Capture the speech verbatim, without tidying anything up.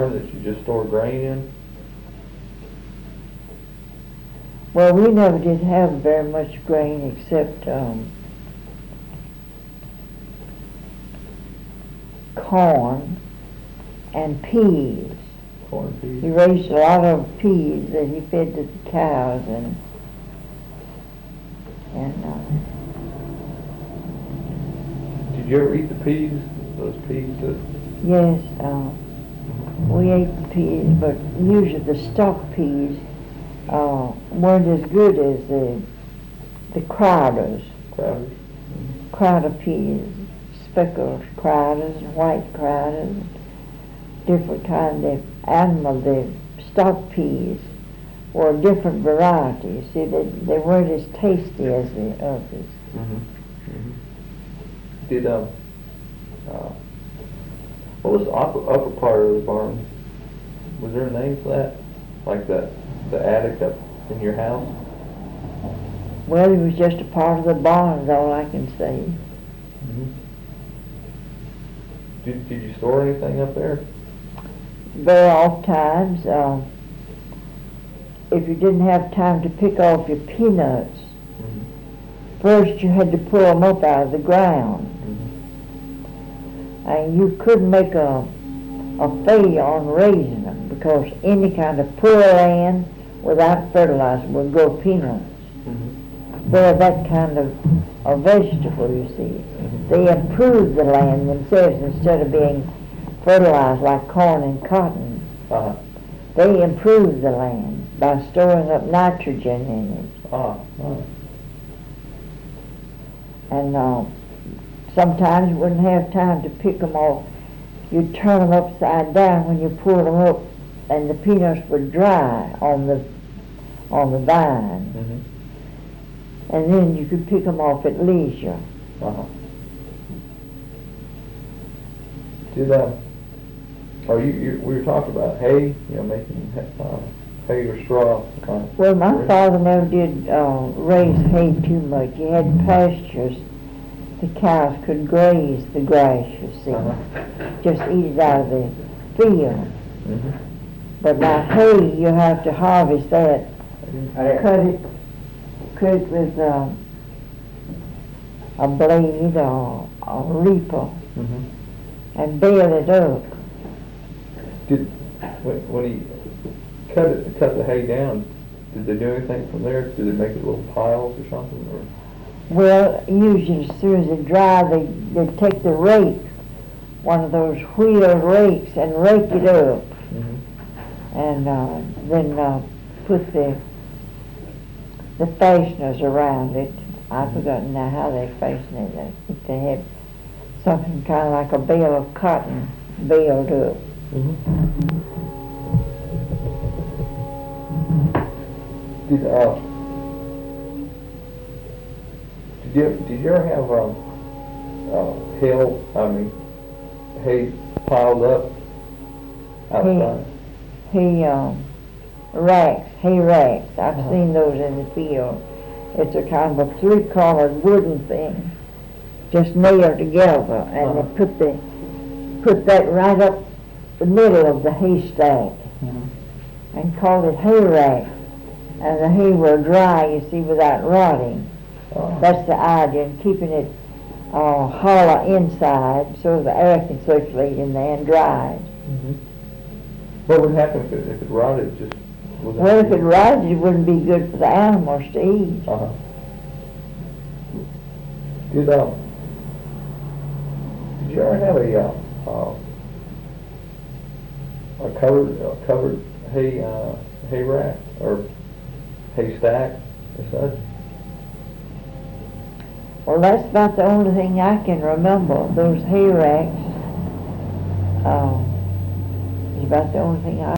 barn that you just store grain in? Well, we never did have very much grain except um, corn and peas. Corn and peas? He raised a lot of peas that he fed to the cows, and and uh, Did you ever eat the peas? Those peas that... yes, uh, we ate the peas, but usually the stalk peas uh, weren't as good as the the crowders. Crowders? Crowder peas, speckled crowders, and white crowders, different kind of animal. The stalk peas were different varieties. See, they, they weren't as tasty as the others. Mm-hmm. Mm-hmm. Did, um, uh, what was the upper, upper part of the barn? Was there a name for that? Like the, the attic up in your house? Well, it was just a part of the barn, is all I can say. Mm-hmm. Did, did you store anything up there? Very oft times, uh, if you didn't have time to pick off your peanuts, Mm-hmm. first you had to pull them up out of the ground. Mm-hmm. And you couldn't make a, a failure on raising them, because any kind of poor land without fertilizer would grow peanuts. Mm-hmm. They're that kind of a vegetable, you see. Mm-hmm. They improve the land themselves instead of being fertilized like corn and cotton. Uh-huh. They improve the land by storing up nitrogen in it. Ah, ah. And uh, sometimes you wouldn't have time to pick them off. You'd turn them upside down when you pulled them up, and the peanuts would dry on the on the vine. Mm-hmm. And then you could pick them off at leisure. Uh-huh. Did, uh, oh, you, you, we were talking about hay, you know, making uh, hay or straw. Uh, Well, my raise- father never did uh, raise hay too much. He had pastures. The cows could graze the grass, you see. Uh-huh. Just eat it out of the field. Mm-hmm. But now hay, you have to harvest that, cut it, cut it with uh, a blade or a reaper, Mm-hmm. and bale it up. Did, when, when he cut it, cut the hay down, did they do anything from there? Did they make it little piles or something? Or? Well, usually as soon as it dried, they, they'd take the rake, one of those wheel rakes, and rake it up, Mm-hmm. and uh, then uh, put the the fasteners around it. I've forgotten now how they fasten it. I think they had something kind of like a bale of cotton baled up. Mm-hmm. Did, uh, did you, did you ever have, um, uh, hail, I mean, hay piled up outside? Hay um, racks, hay racks. I've Uh-huh. seen those in the field. It's a kind of a three-cornered wooden thing, just nailed together, and Uh-huh. they put the put that right up the middle of the haystack, Mm-hmm. and called it hay rack. And the hay will dry, you see, without rotting. Uh, That's the idea, and keeping it uh, hollow inside so the air can circulate in there and dry it. mm-hmm. What would happen if it, if it rotted? Just was Well, if it rotted, it wouldn't be good for the animals to eat. Uh-huh. Did, um, did you ever have a, uh, uh, a covered, a covered hay, uh, hay rack or hay stack or such? Well, that's about the only thing I can remember. Those hay racks, um, is about the only thing I